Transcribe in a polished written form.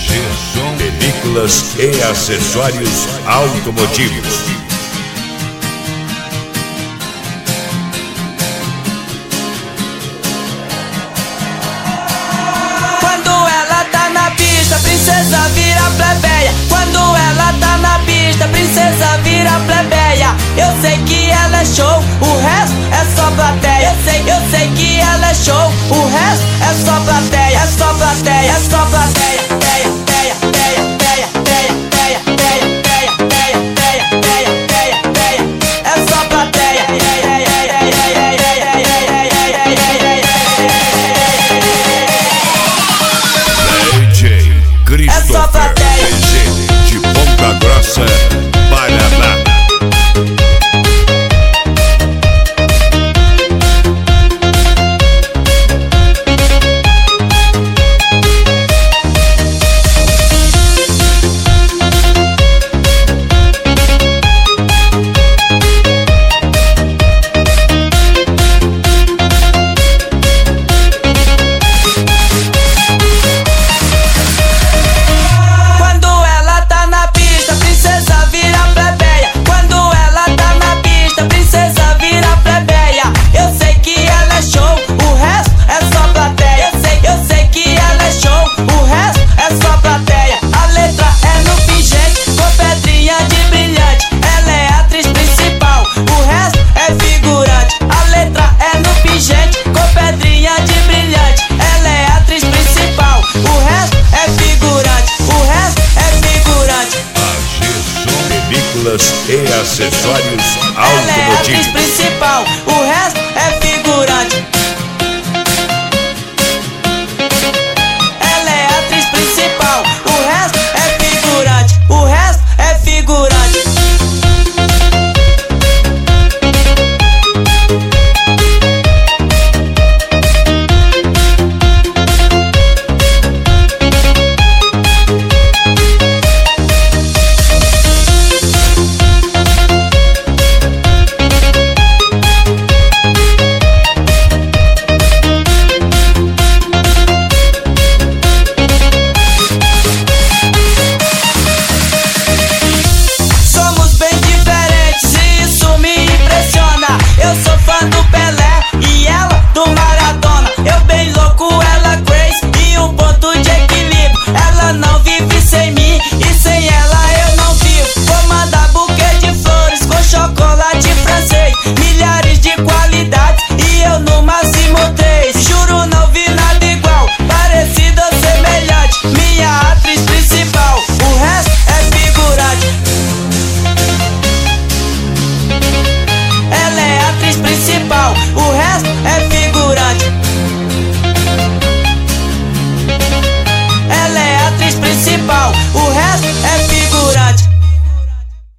Som Películas e acessórios automotivos. Quando ela tá na pista, princesa vira plebeia. Quando ela tá na pista, princesa vira plebeia. Eu sei que ela é show, o resto é só plateia. Eu sei que ela é show, o resto é só plateia. É só plateia, é só plateia. É só plateia. DJ Christopher PG de Ponta Grossa, Paraná. E acessórios ela é a atriz automotivos. principal, o